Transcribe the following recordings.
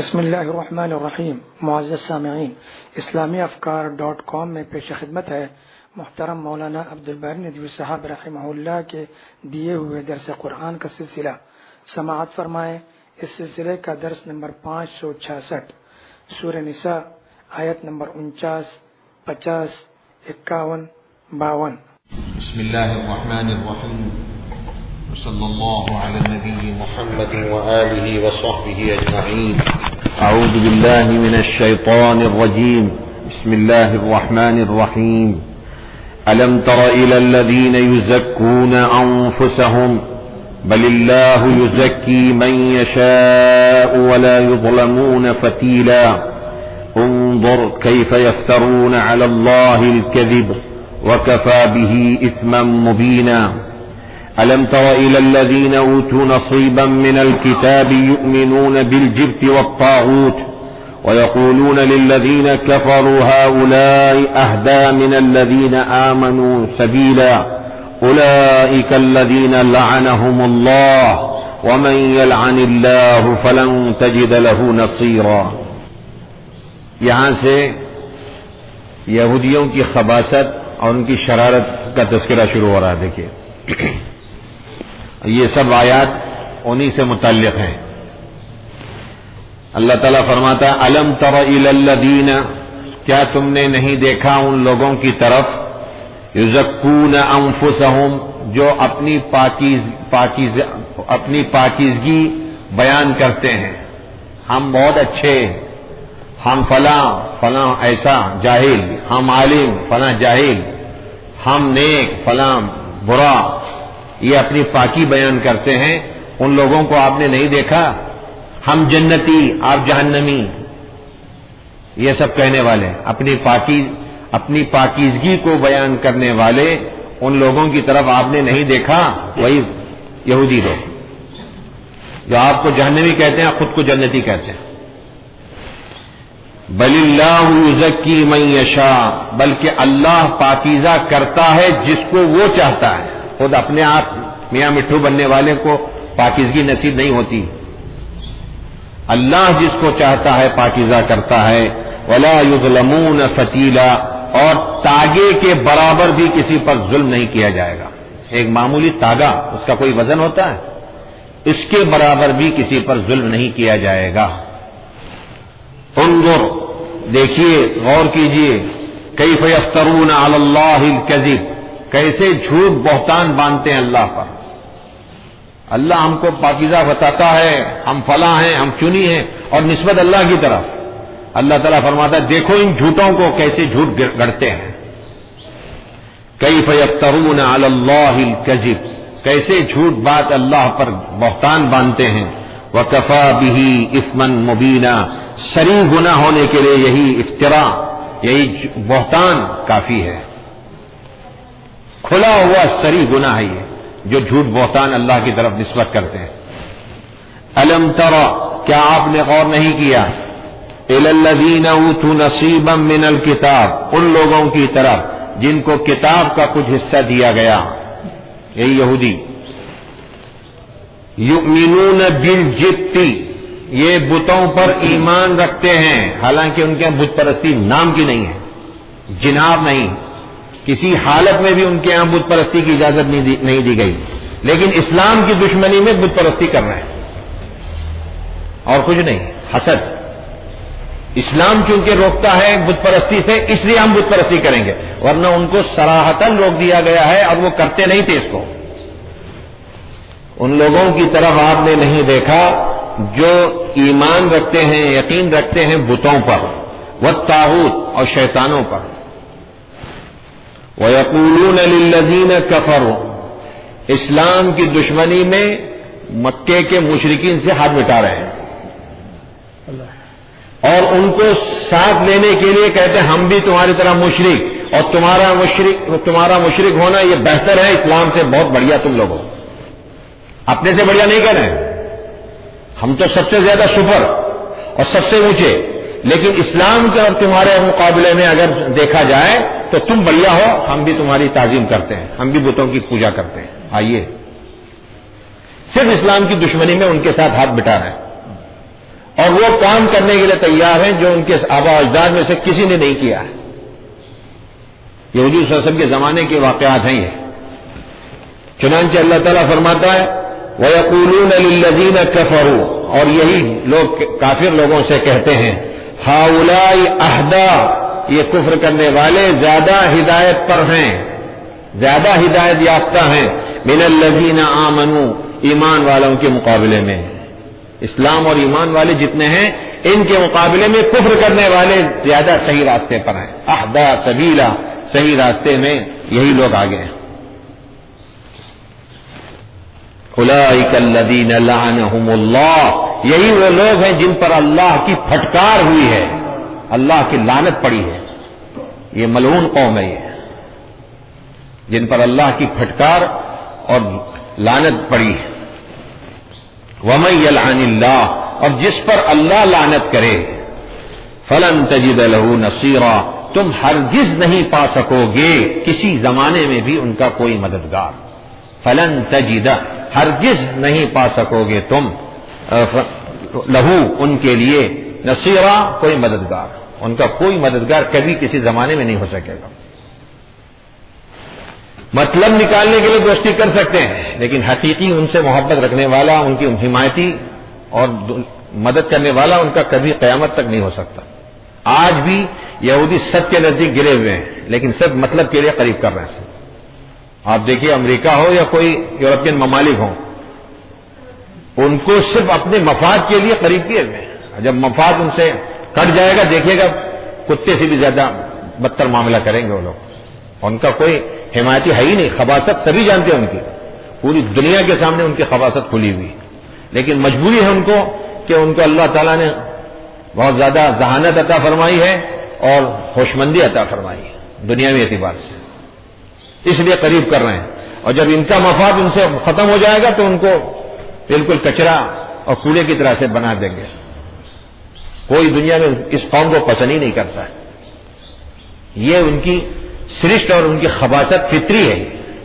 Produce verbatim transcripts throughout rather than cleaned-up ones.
بسم اللہ الرحمن الرحیم۔ معزز سامعین، اسلامی افکار ڈاٹ کام میں پیش خدمت ہے محترم مولانا عبدالباری ندوی صاحب رحمہ اللہ کے دیے ہوئے درس قرآن کا سلسلہ۔ سماعت فرمائیں۔ اس سلسلے کا درس نمبر پانچ سو چھیاسٹھ، سورہ نساء، آیت نمبر انچاس، پچاس، اکاون، باون۔ بسم اللہ الرحمن الرحیم، صلی اللہ علی النبی محمد وآلہ وصحبہ اجمعین۔ اعوذ باللہ من الشیطان الرجیم، بسم اللہ الرحمن الرحیم۔ الم تر الی الذین یزکون انفسهم بل اللہ یزکی من یشاء ولا یظلمون فتیلا انظر کیف یفترون علی اللہ الکذب وکفى به اثما مبینا۔ ألم تر إلى الذين أوتوا نصيبا من الكتاب يؤمنون بالجبت والطاغوت ويقولون للذين كفروا هؤلاء أهدى من الذين آمنوا سبيلا أولئك الذين لعنهم الله ومن يلعن الله فلن تجد له نصيرا۔ یہاں سے یہودیوں کی خباثت اور ان کی شرارت کا تذکرہ شروع ہو رہا ہے۔ دیکھیے یہ سب آیات انہی سے متعلق ہیں۔ اللہ تعالیٰ فرماتا ہے الم تر الی الذین، کیا تم نے نہیں دیکھا ان لوگوں کی طرف یزکون انفسہم، جو اپنی پاکیز پاکیز اپنی پاکیزگی بیان کرتے ہیں۔ ہم بہت اچھے، ہم فلاں فلاں ایسا جاہل، ہم عالم فلاں جاہل، ہم نیک فلاں برا، یہ اپنی پاکی بیان کرتے ہیں۔ ان لوگوں کو آپ نے نہیں دیکھا، ہم جنتی آپ جہنمی، یہ سب کہنے والے اپنی پاکی اپنی پاکیزگی کو بیان کرنے والے ان لوگوں کی طرف آپ نے نہیں دیکھا۔ وہی یہودی لوگ جو آپ کو جہنمی کہتے ہیں، خود کو جنتی کہتے ہیں۔ بل اللہ یزکی من یشاء، بلکہ اللہ پاکیزہ کرتا ہے جس کو وہ چاہتا ہے۔ خود اپنے آپ میاں مٹھو بننے والے کو پاکیزگی نصیب نہیں ہوتی، اللہ جس کو چاہتا ہے پاکیزہ کرتا ہے۔ ولا یظلمون فتیلا، اور تاگے کے برابر بھی کسی پر ظلم نہیں کیا جائے گا۔ ایک معمولی تاگا، اس کا کوئی وزن ہوتا ہے؟ اس کے برابر بھی کسی پر ظلم نہیں کیا جائے گا۔ انظر، دیکھیے، غور کیجئے، کیف یفترون علی اللہ الکذب، کیسے جھوٹ بہتان باندھتے ہیں اللہ پر۔ اللہ ہم کو پاکیزہ بتاتا ہے، ہم فلاں ہیں، ہم چنی ہیں، اور نسبت اللہ کی طرف اللہ تعالیٰ فرماتا ہے دیکھو ان جھوٹوں کو کیسے جھوٹ گڑتے ہیں۔ کیف یفترون علی اللہ الکذب، کیسے جھوٹ بات اللہ پر بہتان باندھتے ہیں۔ وکفی بہ اثما مبینا، صریح گناہ ہونے کے لیے یہی افتراء، یہی بہتان کافی ہے۔ کھلا ہوا صریح گناہ ہے یہ، جو جھوٹ بہتان اللہ کی طرف نسبت کرتے ہیں۔ الم تر، کیا آپ نے غور نہیں کیا، الی الذین اوتوا نصیبا من الکتاب، ان لوگوں کی طرف جن کو کتاب کا کچھ حصہ دیا گیا، یہی یہودی۔ یؤمنون بالجبت، یہ بتوں پر ایمان رکھتے ہیں، حالانکہ ان کے بت پرستی نام کی نہیں ہے، جناب نہیں، کسی حالت میں بھی ان کے یہاں بت پرستی کی اجازت نہیں دی گئی، لیکن اسلام کی دشمنی میں بت پرستی کر رہے ہیں اور کچھ نہیں، حسد۔ اسلام چونکہ روکتا ہے بت پرستی سے، اس لیے ہم بت پرستی کریں گے، ورنہ ان کو صراحتاً روک دیا گیا ہے اور وہ کرتے نہیں تھے اس کو۔ ان لوگوں کی طرف آپ نے نہیں دیکھا جو ایمان رکھتے ہیں، یقین رکھتے ہیں بتوں پر، والطاغوت، اور شیطانوں پر۔ وَيَقُولُونَ لِلَّذِينَ كَفَرُوا، اسلام کی دشمنی میں مکے کے مشرکین سے ہاتھ مٹا رہے ہیں اور ان کو ساتھ لینے کے لیے کہتے ہیں ہم بھی تمہاری طرح مشرک، اور تمہارا مشرک تمہارا مشرک ہونا یہ بہتر ہے، اسلام سے بہت بڑھیا تم لوگوں، اپنے سے بڑھیا نہیں کہہ رہے ہیں، ہم تو سب سے زیادہ سپر اور سب سے اونچے، لیکن اسلام کے اور تمہارے مقابلے میں اگر دیکھا جائے تو تم بڑھیا ہو، ہم بھی تمہاری تعظیم کرتے ہیں، ہم بھی بتوں کی پوجا کرتے ہیں۔ آئیے، صرف اسلام کی دشمنی میں ان کے ساتھ ہاتھ بٹا رہے ہیں۔ اور وہ کام کرنے کے لیے تیار ہیں جو ان کے آبا اجداد میں سے کسی نے نہیں کیا ہے. یہ حضور صلی اللہ علیہ وسلم کے زمانے کے واقعات ہیں. یہ چنانچہ اللہ تعالیٰ فرماتا ہے وَيَقُولُونَ لِلَّذِينَ كَفَرُوا، اور یہی لوگ کافر لوگوں سے کہتے ہیں هَؤُلَاءِ أَهْدَىٰ، یہ کفر کرنے والے زیادہ ہدایت پر ہیں، زیادہ ہدایت یافتہ ہیں مِنَ الَّذِينَ آمَنُوا، ایمان والوں کے مقابلے میں. اسلام اور ایمان والے جتنے ہیں ان کے مقابلے میں کفر کرنے والے زیادہ صحیح راستے پر ہیں. اہدا سبیلا، صحیح راستے میں یہی لوگ آگے ہیں. اولئک الذین لعنہم اللہ، یہی وہ لوگ ہیں جن پر اللہ کی پھٹکار ہوئی ہے، اللہ کی لعنت پڑی ہے. یہ ملعون قوم ہے، یہ جن پر اللہ کی پھٹکار اور لعنت پڑی ہے. وَمَن يَلْعَنِ اللَّهُ، اور جس پر اللہ لعنت کرے فَلَن تَجِدَ لَهُ نَصِيرًا، تم ہرگز نہیں پا سکو گے کسی زمانے میں بھی ان کا کوئی مددگار. فَلَن تَجِدَ، ہرگز نہیں پا سکو گے تم لہو، ان کے لیے نصیرا، کوئی مددگار. ان کا کوئی مددگار کبھی کسی زمانے میں نہیں ہو سکے گا. مطلب نکالنے کے لیے دوستی کر سکتے ہیں لیکن حقیقی ان سے محبت رکھنے والا، ان کی حمایتی اور مدد کرنے والا ان کا کبھی قیامت تک نہیں ہو سکتا. آج بھی یہودی سب کے نزدیک گرے ہوئے ہیں لیکن سب مطلب کے لیے قریب کر رہے ہیں. آپ دیکھیے امریکہ ہو یا کوئی یورپین ممالک ہوں، ان کو صرف اپنے مفاد کے لیے قریب کیے ہوئے ہیں. جب مفاد ان سے کٹ جائے گا دیکھیے گا کتے سے بھی زیادہ بدتر معاملہ کریں گے وہ لوگ. ان کا کوئی حمایتی ہے ہی نہیں. خباثت سبھی جانتے ہیں ان کی، پوری دنیا کے سامنے ان کی خباثت کھلی ہوئی، لیکن مجبوری ہے ان کو کہ ان کو اللہ تعالیٰ نے بہت زیادہ ذہانت عطا فرمائی ہے اور ہوشمندی عطا فرمائی ہے دنیاوی اعتبار سے، اس لیے قریب کر رہے ہیں. اور جب ان کا مفاد ان سے ختم ہو جائے گا تو ان کو بالکل کچرا اور کوڑے کی طرح سے بنا دیں گے. کوئی دنیا میں اس قوم کو پسند ہی نہیں کرتا ہے. یہ ان کی سرشت اور ان کی خباثت فطری ہے.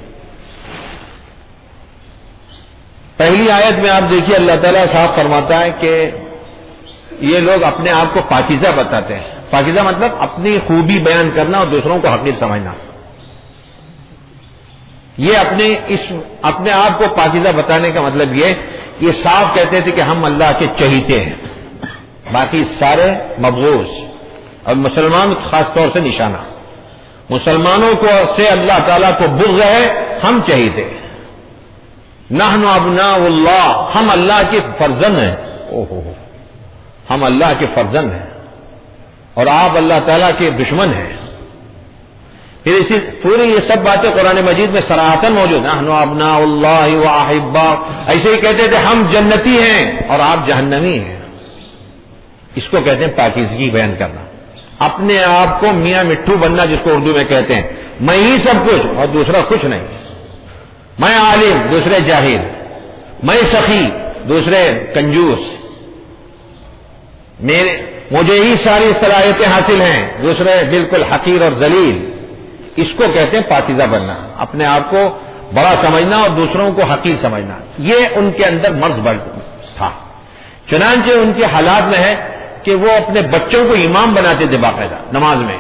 پہلی آیت میں آپ دیکھیے اللہ تعالیٰ صاحب فرماتا ہے کہ یہ لوگ اپنے آپ کو پاکیزہ بتاتے ہیں. پاکیزہ مطلب اپنی خوبی بیان کرنا اور دوسروں کو حقیر سمجھنا. یہ اپنے اس اپنے آپ کو پاکیزہ بتانے کا مطلب یہ یہ صاف کہتے تھے کہ ہم اللہ کے چہیتے ہیں، باقی سارے مبغوض، اور مسلمان خاص طور سے نشانہ. مسلمانوں کو سے اللہ تعالیٰ کو بغض ہے، ہم چہیتے. نحن ابناء اللہ، ہم اللہ کے فرزند ہیں. او ہو ہو ہم اللہ کے فرزند ہیں اور آپ اللہ تعالیٰ کے دشمن ہیں. پھر اسی پوری یہ سب باتیں قرآن مجید میں صراحتاً موجود ہیں. نحن ابناء اللہ واحباء، ایسے ہی کہتے تھے ہم جنتی ہیں اور آپ جہنمی ہیں. اس کو کہتے ہیں پاکیزگی بیان کرنا. اپنے آپ کو میاں مٹھو بننا، جس کو اردو میں کہتے ہیں، میں ہی سب کچھ اور دوسرا کچھ نہیں. میں عالم، دوسرے جاہل. میں سخی، دوسرے کنجوس. میرے مجھے ہی ساری صلاحیتیں حاصل ہیں، دوسرے بالکل حقیر اور ذلیل. اس کو کہتے ہیں پاکیزہ بننا، اپنے آپ کو بڑا سمجھنا اور دوسروں کو حقیر سمجھنا. یہ ان کے اندر مرض بڑھ تھا. چنانچہ ان کے حالات میں ہے کہ وہ اپنے بچوں کو امام بناتے تھے باقاعدہ نماز میں.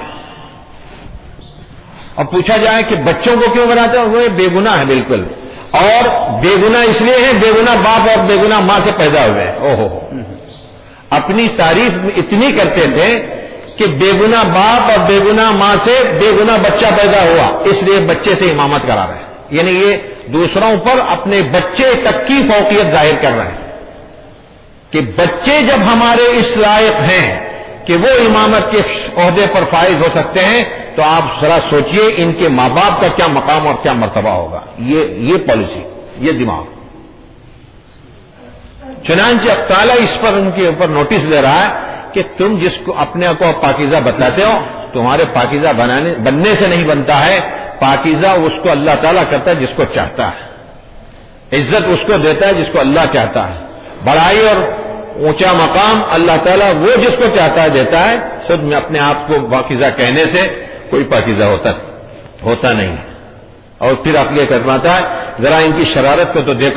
اور پوچھا جائے کہ بچوں کو کیوں بناتے ہیں، وہ بے گناہ ہے بالکل، اور بے گناہ اس لیے ہے بے گناہ باپ اور بے گناہ ماں سے پیدا ہوئے ہیں. او ہو اپنی تعریف اتنی کرتے تھے کہ بے گناہ باپ اور بے گناہ ماں سے بے گناہ بچہ پیدا ہوا، اس لیے بچے سے امامت کرا رہے ہیں. یعنی یہ دوسروں پر اپنے بچے تک کی فوقیت ظاہر کر رہے ہیں کہ بچے جب ہمارے اس لائق ہیں کہ وہ امامت کے عہدے پر فائز ہو سکتے ہیں تو آپ ذرا سوچئے ان کے ماں باپ کا کیا مقام اور کیا مرتبہ ہوگا. یہ یہ پالیسی، یہ دماغ. چنانچہ اب تعالیٰ اس پر ان کے اوپر نوٹس دے رہا ہے کہ تم جس کو اپنے کو پاکیزہ بتاتے ہو، تمہارے پاکیزہ بنانے بننے سے نہیں بنتا ہے. پاکیزہ اس کو اللہ تعالیٰ کرتا ہے جس کو چاہتا ہے. عزت اس کو دیتا ہے جس کو اللہ چاہتا ہے. بڑائی اور اونچا مقام اللہ تعالیٰ وہ جس کو چاہتا ہے دیتا ہے. خود میں اپنے آپ کو پاکیزہ کہنے سے کوئی پاکیزہ ہوتا ہوتا نہیں. اور پھر آپ یہ کرواتا ہے ذرا ان کی شرارت کو تو دیکھو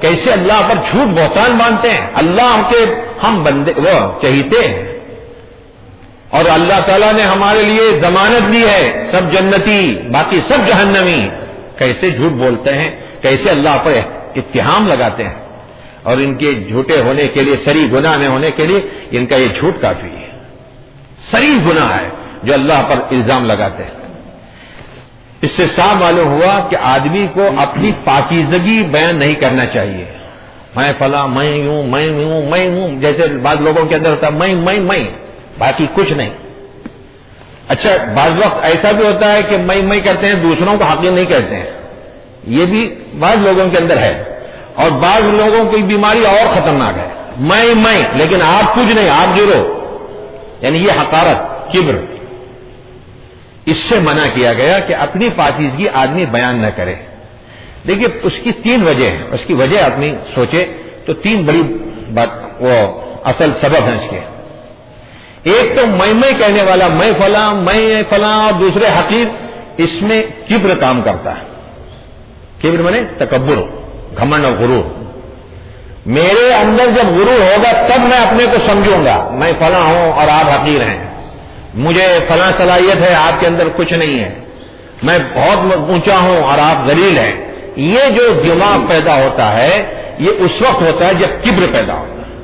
کیسے اللہ پر جھوٹ بہتان باندھتے ہیں. اللہ کے ہم بندے وہ چہیتے ہیں اور اللہ تعالیٰ نے ہمارے لیے ضمانت دی ہے سب جنتی باقی سب جہنمی. کیسے جھوٹ بولتے ہیں, کیسے اللہ پر اتہام لگاتے ہیں, اور ان کے جھوٹے ہونے کے لیے سری گناہ میں ہونے کے لیے ان کا یہ جھوٹ کافی ہے. سری گناہ ہے جو اللہ پر الزام لگاتے ہیں. اس سے صاف معلوم ہوا کہ آدمی کو اپنی پاکیزگی بیان نہیں کرنا چاہیے. میں فلاں, میں ہوں, میں ہوں, میں ہوں, جیسے بعض لوگوں کے اندر ہوتا ہے میں میں میں باقی کچھ نہیں. اچھا بعض وقت ایسا بھی ہوتا ہے کہ میں میں کرتے ہیں, دوسروں کو حقیر نہیں کہتے ہیں, یہ بھی بعض لوگوں کے اندر ہے. اور بعض لوگوں کی بیماری اور خطرناک ہے, میں میں لیکن آپ کچھ نہیں, آپ زیرو, یعنی یہ حقارت, کبر. اس سے منع کیا گیا کہ اپنی پاکیزگی آدمی بیان نہ کرے. دیکھیے اس کی تین وجہ ہیں, اس کی وجہ آدمی سوچے تو تین بڑی بات وہ اصل سبب ہیں اس کے. ایک تو میں میں کہنے والا, میں فلاں, میں فلاں, اور دوسرے حقیر, اس میں کبر کام کرتا ہے. کبر مانے تکبر, گھمنڈ اور غرور. میرے اندر جب غرور ہوگا تب میں اپنے کو سمجھوں گا میں فلاں ہوں اور آپ حقیر ہیں, مجھے فلاں صلاحیت ہے آپ کے اندر کچھ نہیں ہے, میں بہت اونچا ہوں اور آپ ذلیل ہیں. یہ جو دماغ پیدا ہوتا ہے یہ اس وقت ہوتا ہے جب کبر پیدا ہوتا ہے,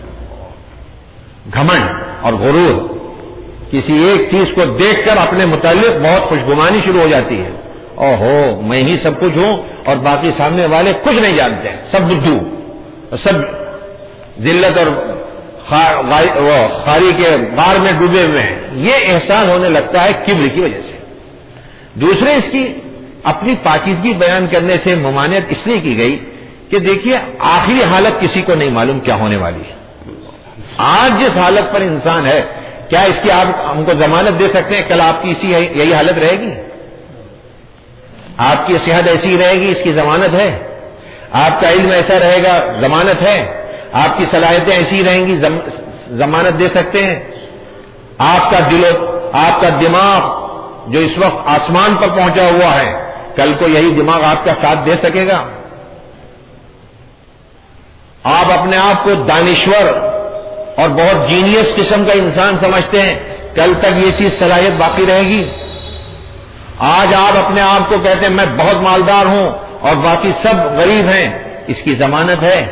گھمنڈ اور غرور. کسی ایک چیز کو دیکھ کر اپنے متعلق بہت خوشگمانی شروع ہو جاتی ہے, او ہو میں ہی سب کچھ ہوں اور باقی سامنے والے کچھ نہیں جانتے ہیں, سب بدھو, سب ذلت اور خاری کے غار میں ڈوبے ہوئے ہیں. یہ احساس ہونے لگتا ہے کبر کی وجہ سے. دوسرے اس کی اپنی پاکیزگی بیان کرنے سے ممانعت اس لیے کی گئی کہ دیکھیے آخری حالت کسی کو نہیں معلوم کیا ہونے والی ہے. آج جس حالت پر انسان ہے, کیا اس کی آپ ہم کو ضمانت دے سکتے ہیں کل آپ کی اسی یہی حالت رہے گی؟ آپ کی صحت ایسی رہے گی, اس کی ضمانت ہے. آپ کا علم ایسا رہے گا, ضمانت ہے. آپ کی صلاحیتیں ایسی رہیں گی, ضمانت دے سکتے ہیں. آپ کا دل, آپ کا دماغ جو اس وقت آسمان پر پہنچا ہوا ہے, کل کو یہی دماغ آپ کا ساتھ دے سکے گا؟ آپ اپنے آپ کو دانشور اور بہت جینیس قسم کا انسان سمجھتے ہیں, کل تک یہ چیز صلاحیت باقی رہے گی؟ آج آپ اپنے آپ کو کہتے ہیں میں بہت مالدار ہوں اور باقی سب غریب ہیں, اس کی ضمانت ہے؟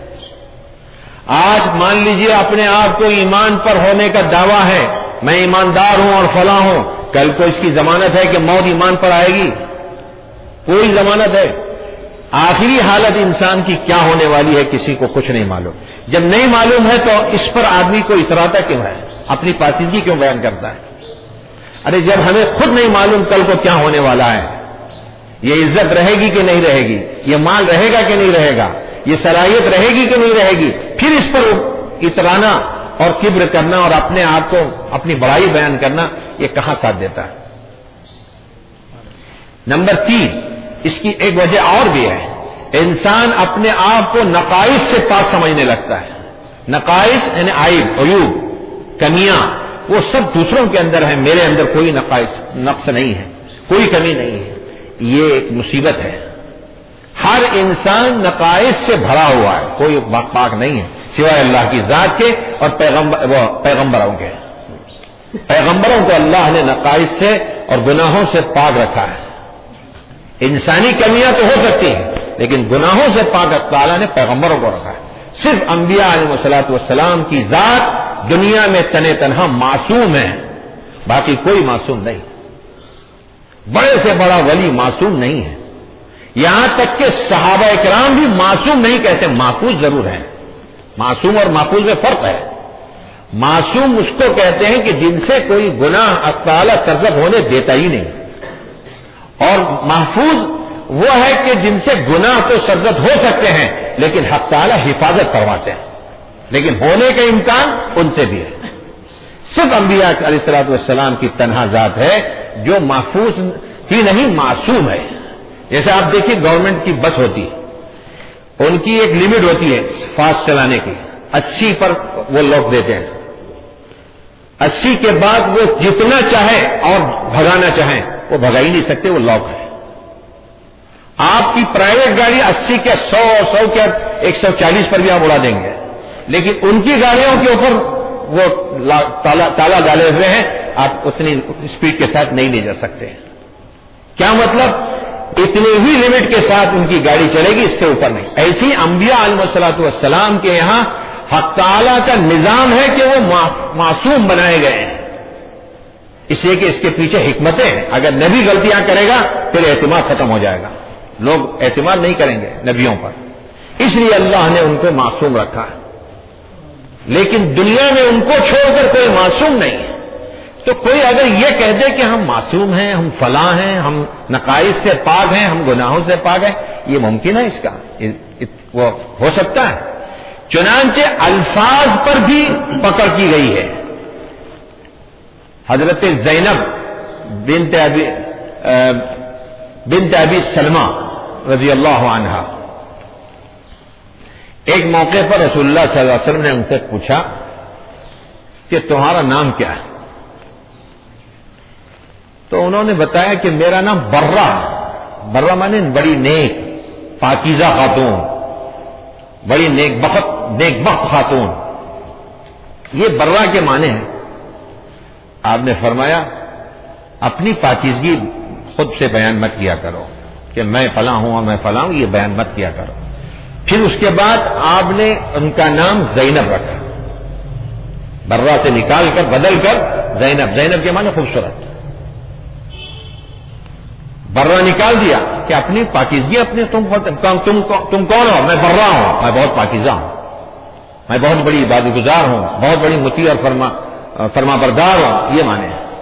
آج مان لیجئے اپنے آپ کو ایمان پر ہونے کا دعویٰ ہے, میں ایماندار ہوں اور فلاں ہوں, کل کو اس کی ضمانت ہے کہ موت ایمان پر آئے گی؟ کوئی ضمانت ہے؟ آخری حالت انسان کی کیا ہونے والی ہے کسی کو کچھ نہیں معلوم. جب نہیں معلوم ہے تو اس پر آدمی کو اتراتا کیوں ہے, اپنی پاکیزگی کیوں بیان کرتا ہے؟ ارے جب ہمیں خود نہیں معلوم کل کو کیا ہونے والا ہے, یہ عزت رہے گی کہ نہیں رہے گی, یہ مال رہے گا کہ نہیں رہے گا, یہ صلاحیت رہے گی کہ نہیں رہے گی, پھر اس پر اترانا اور کبر کرنا اور اپنے آپ کو اپنی بڑائی بیان کرنا, یہ کہاں ساتھ دیتا ہے؟ نمبر تین, اس کی ایک وجہ اور بھی ہے, انسان اپنے آپ کو نقائص سے پاک سمجھنے لگتا ہے. نقائص یعنی عیب, عیوب, کمیاں, وہ سب دوسروں کے اندر ہیں, میرے اندر کوئی نقائص نقص نہیں ہے, کوئی کمی نہیں ہے. یہ ایک مصیبت ہے. ہر انسان نقائص سے بھرا ہوا ہے, کوئی پاک نہیں ہے سوائے اللہ کی ذات کے اور پیغمبر وہ پیغمبروں کے. پیغمبروں کو اللہ نے نقائص سے اور گناہوں سے پاک رکھا ہے. انسانی کمیاں تو ہو سکتی ہیں لیکن گناہوں سے پاک تعالیٰ نے پیغمبروں کو رکھا ہے. صرف انبیاء علیہ الصلوۃ والسلام کی ذات دنیا میں تنے تنہا معصوم ہے, باقی کوئی معصوم نہیں. بڑے سے بڑا ولی معصوم نہیں ہے, یہاں تک کہ صحابہ اکرام بھی معصوم نہیں کہتے, محفوظ ضرور ہیں. معصوم اور محفوظ میں فرق ہے. معصوم اس کو کہتے ہیں کہ جن سے کوئی گناہ اللہ تعالیٰ سرزد ہونے دیتا ہی نہیں, اور محفوظ وہ ہے کہ جن سے گناہ تو سرزد ہو سکتے ہیں لیکن حق تعالیٰ حفاظت کرواتے ہیں, لیکن ہونے کا امکان ان سے بھی ہے. صرف انبیاء علیہ الصلوۃ والسلام کی تنہا ذات ہے جو محفوظ ہی نہیں معصوم ہے. جیسے آپ دیکھیے گورنمنٹ کی بس ہوتی ہے, ان کی ایک لمٹ ہوتی ہے فاسٹ چلانے کی, اسی پر وہ لوگ دیتے ہیں. اسی کے بعد وہ جتنا چاہے اور بھگانا چاہیں وہ بھگا ہی نہیں سکتے, وہ لاک ہے. آپ کی پرائیویٹ گاڑی اسی کے سو سو کے ایک سو چالیس پر بھی آپ اڑا دیں گے، لیکن ان کی گاڑیوں کے اوپر وہ تالا ڈالے ہوئے ہیں، آپ اتنی اسپیڈ کے ساتھ نہیں لے جا سکتے. کیا مطلب؟ اتنی ہی لمٹ کے ساتھ ان کی گاڑی چلے گی، اس سے اوپر نہیں. ایسی انبیاء علیہ الصلوۃ والسلام کے یہاں حق تعالیٰ کا نظام ہے کہ وہ معصوم بنائے گئے ہیں، اس لیے کہ اس کے پیچھے حکمتیں ہیں. اگر نبی غلطیاں کرے گا پھر اعتماد ختم ہو جائے گا، لوگ اعتماد نہیں کریں گے نبیوں پر، اس لیے اللہ نے ان کو معصوم رکھا ہے. لیکن دنیا میں ان کو چھوڑ کر کوئی معصوم نہیں ہے. تو کوئی اگر یہ کہہ دے کہ ہم معصوم ہیں، ہم فلاں ہیں، ہم نقائص سے پاک ہیں، ہم گناہوں سے پاک ہیں، یہ ممکن ہے؟ اس کا وہ ہو سکتا ہے؟ چنانچہ الفاظ پر بھی پکڑ کی گئی ہے. حضرت زینب بنت ابی بنت ابی سلمہ رضی اللہ عنہا، ایک موقع پر رسول اللہ صلی اللہ علیہ وسلم نے ان سے پوچھا کہ تمہارا نام کیا ہے؟ تو انہوں نے بتایا کہ میرا نام برہ ہے. برہ مانے بڑی نیک پاکیزہ خاتون، بڑی نیک بخت نیک بخت خاتون، یہ برہ کے معنی ہیں. آپ نے فرمایا اپنی پاکیزگی خود سے بیان مت کیا کرو کہ میں فلاں ہوں اور میں فلاں ہوں، یہ بیان مت کیا کرو. پھر اس کے بعد آپ نے ان کا نام زینب رکھا، برہ سے نکال کر بدل کر زینب. زینب کے معنی خوبصورت. برہ نکال دیا کہ اپنی پاکیزگی اپنی تم تم تم کون ہو؟ میں برہ ہوں، میں بہت پاکیزہ ہوں، میں بہت بڑی عبادت گزار ہوں، بہت بڑی مطیع اور فرما فرما بردار ہوں، یہ معنی ہے.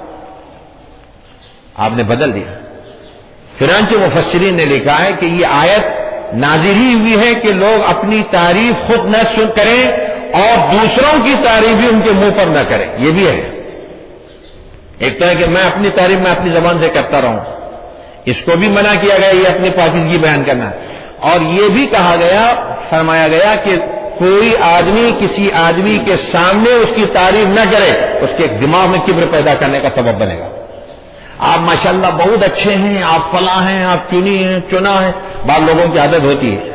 آپ نے بدل دیا. چنانچہ مفسرین نے لکھا ہے کہ یہ آیت نازل ہی ہوئی ہے کہ لوگ اپنی تعریف خود نہ سن کریں اور دوسروں کی تعریف بھی ان کے منہ پر نہ کریں. یہ بھی ہے. ایک تو ہے کہ میں اپنی تعریف میں اپنی زبان سے کرتا رہوں، اس کو بھی منع کیا گیا یہ اپنی پاکیزگی بیان کرنا. اور یہ بھی کہا گیا، فرمایا گیا کہ کوئی آدمی کسی آدمی کے سامنے اس کی تعریف نہ کرے، اس کے دماغ میں کبر پیدا کرنے کا سبب بنے گا. آپ ماشاءاللہ بہت اچھے ہیں، آپ فلاں ہیں، آپ چنی ہیں، چنا ہے. بعض لوگوں کی عادت ہوتی ہے،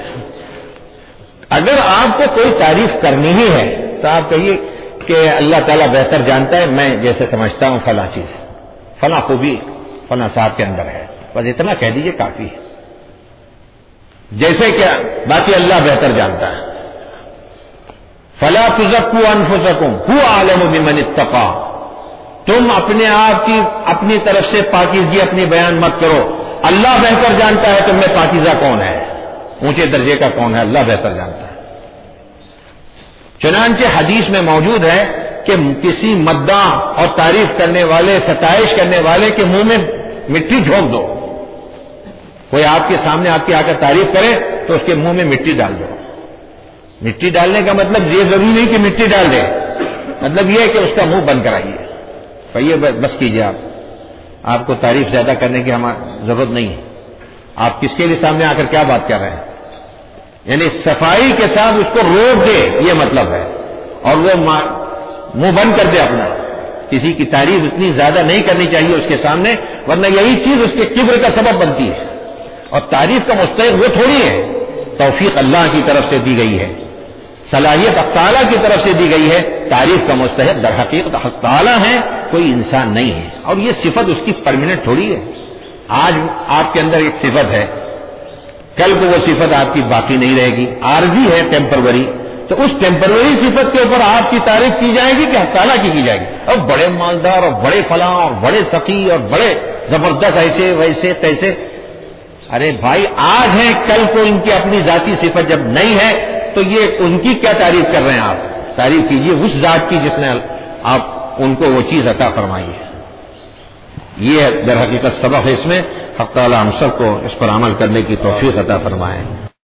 اگر آپ کو کوئی تعریف کرنی ہی ہے تو آپ کہیے کہ اللہ تعالیٰ بہتر جانتا ہے، میں جیسے سمجھتا ہوں فلاں چیز، فلاں خوبی فلاں صاحب کے اندر ہے، بس اتنا کہہ دیجیے کافی ہے. جیسے کہ باقی اللہ بہتر جانتا ہے. فلا تزکوا انفسکم هو اعلم بمن اتقى. تم اپنے آپ کی اپنی طرف سے پاکیزگی اپنی بیان مت کرو، اللہ بہتر جانتا ہے تم میں پاکیزہ کون ہے، اونچے درجے کا کون ہے، اللہ بہتر جانتا ہے. چنانچہ حدیث میں موجود ہے کہ کسی مداح اور تعریف کرنے والے، ستائش کرنے والے کے منہ میں مٹی جھونک دو. کوئی آپ کے سامنے آپ کی آ کر تعریف کرے تو اس کے منہ میں مٹی ڈال دو. مٹی ڈالنے کا مطلب یہ ضروری نہیں کہ مٹی ڈال دے، مطلب یہ ہے کہ اس کا منہ بند کرائیے. کہیے بس کیجیے، آپ آپ کو تعریف زیادہ کرنے کی ہماری ضرورت نہیں ہے. آپ کس کے لیے سامنے آ کر کیا بات کر رہے ہیں؟ یعنی صفائی کے ساتھ اس کو روک دے، یہ مطلب ہے. اور وہ منہ بند کر دے اپنا. کسی کی تعریف اتنی زیادہ نہیں کرنی چاہیے اس کے سامنے، ورنہ یہی چیز اس کے کبر کا سبب بنتی ہے. اور تعریف کا مستحق وہ تھوڑی ہے، توفیق اللہ کی طرف سے دی گئی ہے، صلاحیت حق تعالیٰ کی طرف سے دی گئی ہے. تعریف کا مستحق در حقیقت حق تعالیٰ ہے، کوئی انسان نہیں ہے. اور یہ صفت اس کی پرماننٹ تھوڑی ہے. آج آپ کے اندر ایک صفت ہے، کل کو وہ صفت آپ کی باقی نہیں رہے گی، عارضی ہے، ٹیمپروری. تو اس ٹیمپروری صفت کے اوپر آپ کی تعریف کی جائے گی کہ حق تعالیٰ کی کی جائے گی. اور بڑے مالدار اور بڑے فلاں اور بڑے سخی اور بڑے زبردست ایسے ویسے تیسے. ارے بھائی آج ہیں، کل کو ان کی اپنی ذاتی صفت جب نہیں ہے تو یہ ان کی کیا تعریف کر رہے ہیں آپ؟ تعریف کیجئے اس ذات کی جس نے آپ ان کو وہ چیز عطا فرمائی ہے. یہ در حقیقت سبق ہے اس میں. حق تعالی ہم سب کو اس پر عمل کرنے کی توفیق عطا فرمائے.